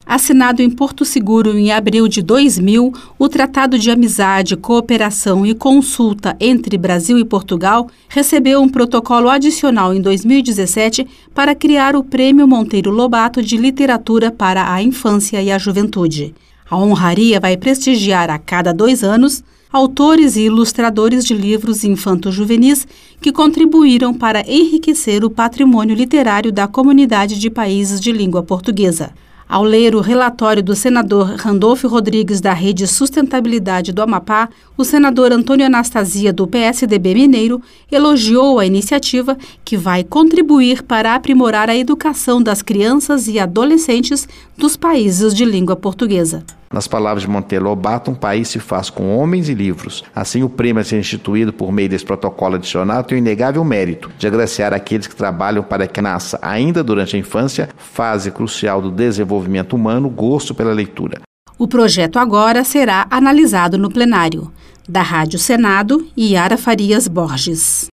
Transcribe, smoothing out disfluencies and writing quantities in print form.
Assinado em Porto Seguro em abril de 2000, o Tratado de Amizade, Cooperação e Consulta entre Brasil e Portugal recebeu um protocolo adicional em 2017 para criar o Prêmio Monteiro Lobato de Literatura para a Infância e a Juventude. A honraria vai prestigiar a cada 2 anos autores e ilustradores de livros infanto-juvenis que contribuíram para enriquecer o patrimônio literário da comunidade de países de língua portuguesa. Ao ler o relatório do senador Randolfo Rodrigues da Rede Sustentabilidade do Amapá, o senador Antônio Anastasia, do PSDB mineiro, elogiou a iniciativa que vai contribuir para aprimorar a educação das crianças e adolescentes dos países de língua portuguesa. Nas palavras de Monteiro Lobato, um país se faz com homens e livros. Assim, o prêmio a ser instituído por meio desse protocolo adicional tem o inegável mérito de agraciar aqueles que trabalham para que nasça, ainda durante a infância, fase crucial do desenvolvimento humano, gosto pela leitura. O projeto agora será analisado no plenário. Da Rádio Senado, Yara Farias Borges.